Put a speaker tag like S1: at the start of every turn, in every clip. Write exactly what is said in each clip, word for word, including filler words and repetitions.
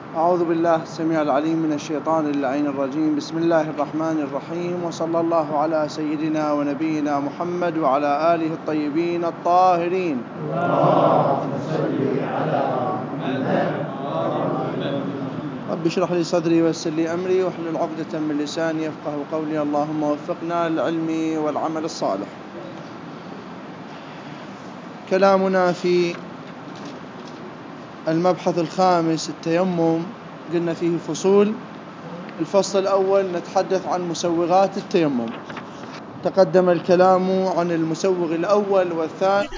S1: أعوذ بالله السميع العليم من الشيطان اللعين الرجيم. بسم الله الرحمن الرحيم، وصلى الله على سيدنا ونبينا محمد وعلى آله الطيبين الطاهرين.
S2: اللهم صل على محمد.
S1: رب اشرح لي صدري ويسر لي أمري واحلل عقدة من لساني يفقه قولي. اللهم وفقنا للعلم والعمل الصالح. كلامنا في المبحث الخامس التيمم، قلنا فيه فصول. الفصل الأول نتحدث عن مسوغات التيمم. تقدم الكلام عن المسوغ الأول والثاني.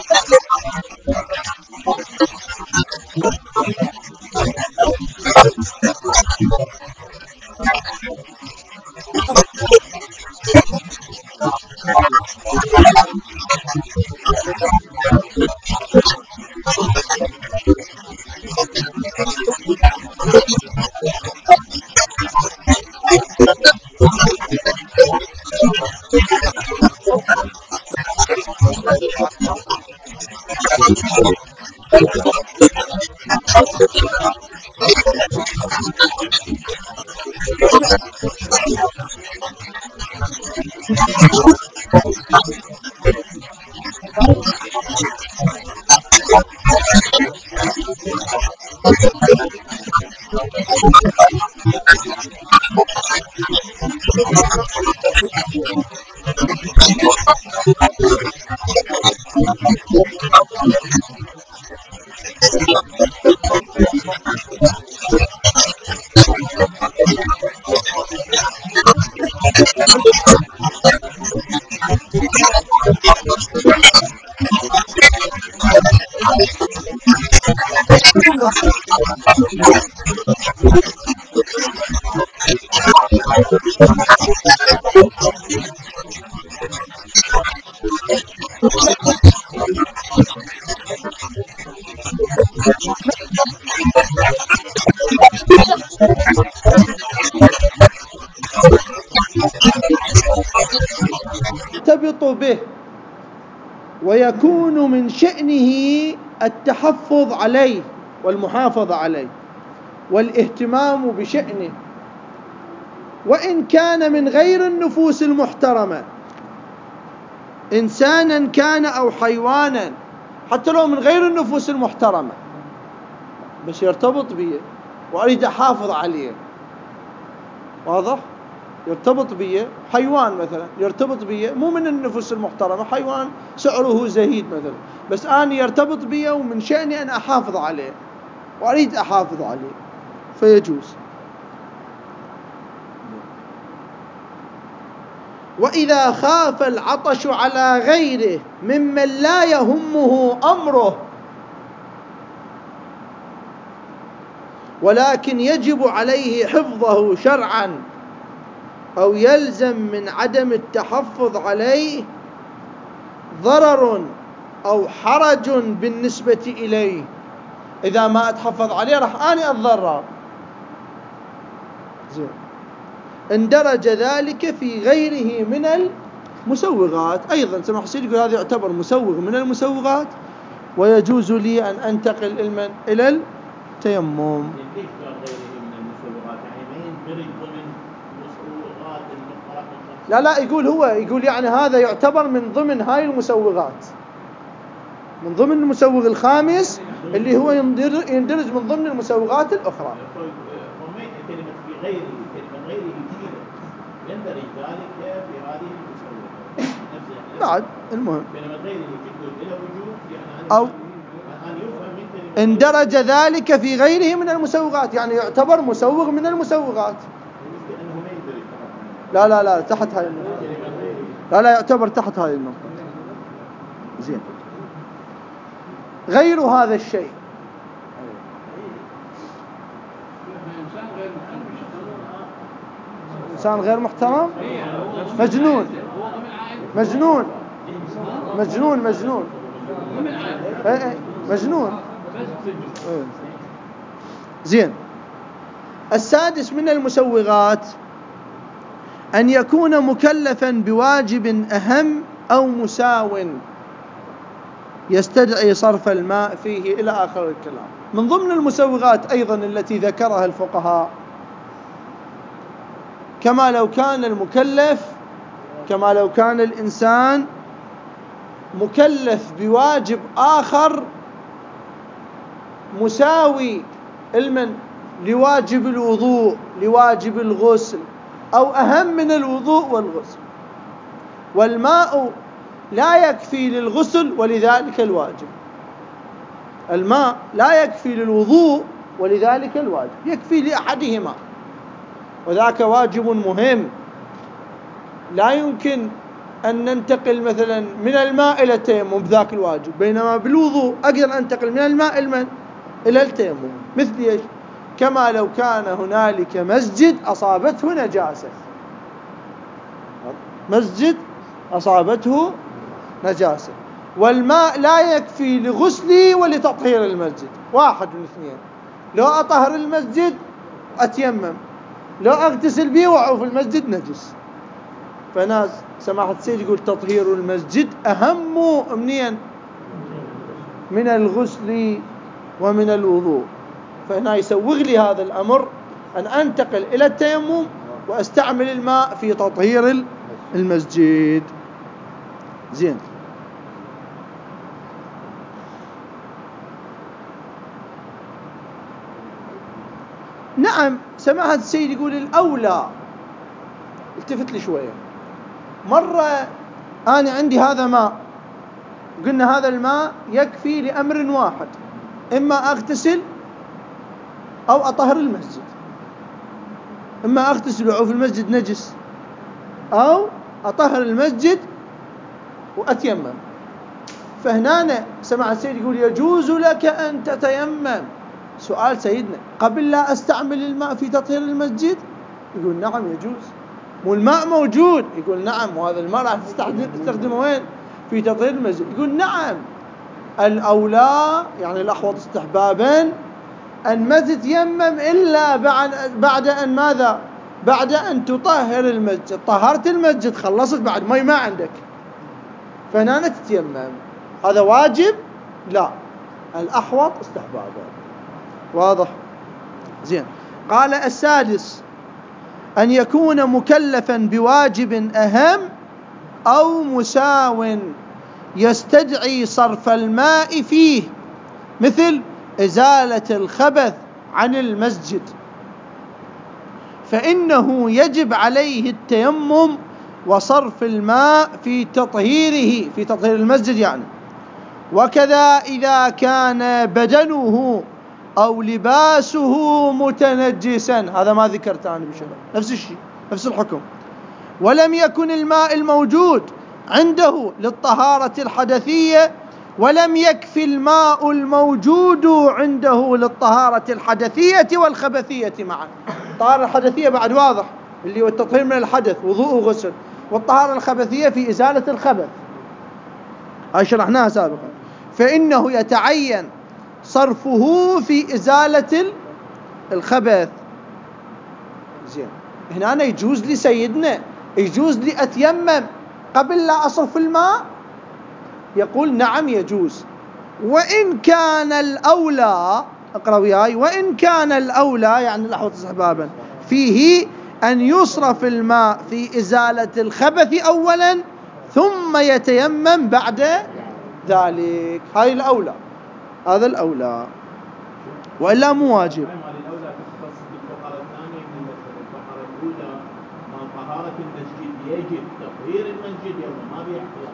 S1: يرتبط به ويكون من شأنه التحفظ عليه والمحافظة عليه والاهتمام بشأنه، وإن كان من غير النفوس المحترمة، إنسانا كان أو حيوانا، حتى لو من غير النفوس المحترمة بس يرتبط بي وأريد أحافظ عليه. واضح؟ يرتبط بي حيوان مثلا، يرتبط بي مو من النفوس المحترمة، حيوان سعره زهيد مثلا، بس أنا يرتبط بي ومن شأني أن أحافظ عليه وأريد أحافظ عليه فيجوز. وإذا خاف العطش على غيره ممن لا يهمه أمره ولكن يجب عليه حفظه شرعا أو يلزم من عدم التحفظ عليه ضرر أو حرج بالنسبة إليه، إذا ما أتحفظ عليه راح أنا أتضرر، زين، اندرج ذلك في غيره من المسوغات. أيضا سمح حسين يقول هذا يعتبر مسوغ من المسوغات ويجوز لي أن أنتقل إلى التيمم. لا لا يقول هو يقول يعني هذا يعتبر من ضمن هاي المسوغات، من ضمن المسوغ الخامس اللي هو يندرج من ضمن المسوغات الأخرى.
S2: كلمة في غيره، كلمة غيره يندرج ذلك في هذه المسوغات.
S1: بعد المهم
S2: كلمة غيره تدل إلى وجود يعني
S1: أو اندرج ذلك في غيره من المسوغات، يعني يعتبر مسوغ من المسوغات. لا لا لا تحت هاي النقطة، لا لا يعتبر تحت هاي النقطة. زين، غير هذا الشيء إنسان غير محترم، مجنون مجنون مجنون مجنون ايه مجنون. زين، السادس من المسوغات أن يكون مكلفا بواجب أهم أو مساو يستدعي صرف الماء فيه إلى آخر الكلام. من ضمن المسوغات أيضا التي ذكرها الفقهاء كما لو كان المكلف كما لو كان الإنسان مكلف بواجب آخر مساوي المن لواجب الوضوء، لواجب الغسل، أو أهم من الوضوء والغسل، والماء لا يكفي للغسل ولذلك الواجب، الماء لا يكفي للوضوء ولذلك الواجب، يكفي لأحدهما وذاك واجب مهم لا يمكن أن ننتقل مثلا من الماء إلى التيمم بذاك الواجب، بينما بالوضوء أقدر أنتقل من الماء إلى التيمم. مثل إيش؟ كما لو كان هنالك مسجد أصابته نجاسة، مسجد أصابته نجاسة والماء لا يكفي لغسلي ولتطهير المسجد، واحد من اثنين، لو أطهر المسجد أتيمم، لو أغتسل به وأعوف المسجد نجس. فناس سماحة السيد يقول تطهير المسجد أهم منين؟ من الغسل ومن الوضوء. فهنا يسوغ لي هذا الأمر أن أنتقل إلى التيمم وأستعمل الماء في تطهير المسجد. زين. نعم سماحة السيد يقول الأولى. التفت لي شوية. مرة أنا عندي هذا ماء، قلنا هذا الماء يكفي لأمر واحد، إما أغتسل أو أطهر المسجد، إما أغتسل وأعوف المسجد نجس أو أطهر المسجد وأتيمم. فهنا سماحة السيد يقول يجوز لك أن تتيمم. سؤال سيدنا، قبل لا أستعمل الماء في تطهير المسجد؟ يقول نعم يجوز، والماء موجود. يقول نعم، وهذا الماء راح تستخدمه وين؟ في تطهير المسجد. يقول نعم، الأولى يعني الأحوط استحبابا أن ما تتيمم إلا بعد بعد أن ماذا؟ بعد أن تطهر المسجد. طهرت المسجد خلصت، بعد ماء ما عندك، فهنا تتيمم. هذا واجب؟ لا، الأحوط استحبابا. واضح؟ زين. قال السادس أن يكون مكلفا بواجب أهم أو مساو يستدعي صرف الماء فيه، مثل إزالة الخبث عن المسجد، فإنه يجب عليه التيمم وصرف الماء في تطهيره، في تطهير المسجد يعني. وكذا إذا كان بدنه أو لباسه متنجسا، هذا ما ذكرت أنا بشرع، نفس الشيء، نفس الحكم. ولم يكن الماء الموجود عنده للطهارة الحدثية، ولم يكفي الماء الموجود عنده للطهارة الحدثية والخبثية معا. الطهارة الحدثية بعد واضح، اللي هو التطهير من الحدث، وضوء وغسل، والطهارة الخبثية في إزالة الخبث، هاي شرحناها سابقا. فإنه يتعين صرفه في إزالة الخبث. زين. هنا أنا يجوز لي سيدنا، يجوز لي أتيمم قبل لا أصرف الماء؟ يقول نعم يجوز، وإن كان الأولى، اقرأ وياي، وإن كان الأولى يعني الأحوط استحبابا فيه أن يصرف الماء في إزالة الخبث أولا ثم يتيمم بعد ذلك. هاي الأولى، هذا الأولى، وإلا مو واجب.
S2: الأولى تختص بالطهارة الثانية من الطهارة الأولى، ما طهارة المسجد يجب تطهير المسجد يوم ما بيحتاج.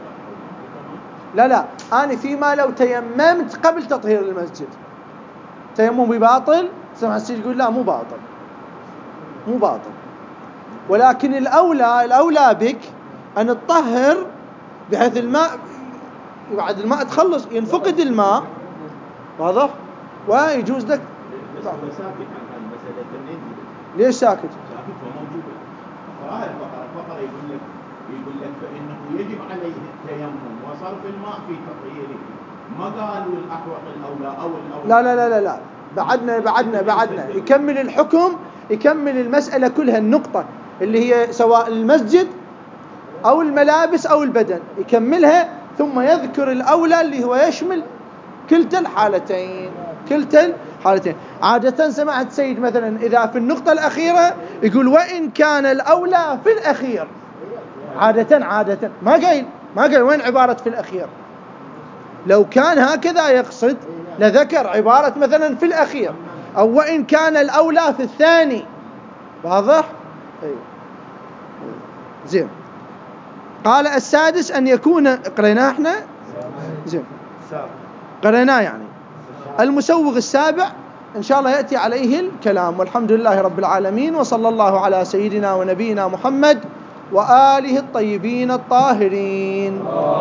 S1: لا لا، أنا فيما لو تيممت قبل تطهير المسجد تيممي باطل، سمع السيد يقول لا مو باطل، مو باطل، ولكن الأولى الأولى بك أن تطهر بحيث الماء بعد الماء تخلص، ينفقد الماء، واضح؟ ويجوز لك.
S2: بس هو ساكت عن هذه المسألة.
S1: ليش ساكت؟
S2: ساكت وموجود. فقرأ البقرة فقرأ يقول لك يقول لك فإنه يجب عليه التيمم وصرف الماء في تطهيره. ما قالوا الأحوط الأولى أو الأولى.
S1: لا لا لا لا لا، بعدنا بعدنا بعدنا يكمل الحكم، يكمل المسألة كلها، النقطة اللي هي سواء المسجد أو الملابس أو البدن، يكملها ثم يذكر الأولى اللي هو يشمل كلتا الحالتين، كلتا الحالتين. عادة سماحة السيد مثلا إذا في النقطة الأخيرة يقول وإن كان الأولى في الأخير، عادة عادة ما قايل ما قايل وين عبارة في الأخير. لو كان هكذا يقصد لذكر عبارة مثلا في الأخير، أو وإن كان الأولى في الثاني. واضح؟ أيوه. زين. قال السادس أن يكون، قريناه احنا زين، قريناه يعني. المسوغ السابع إن شاء الله يأتي عليه الكلام. والحمد لله رب العالمين، وصلى الله على سيدنا ونبينا محمد وآله الطيبين الطاهرين.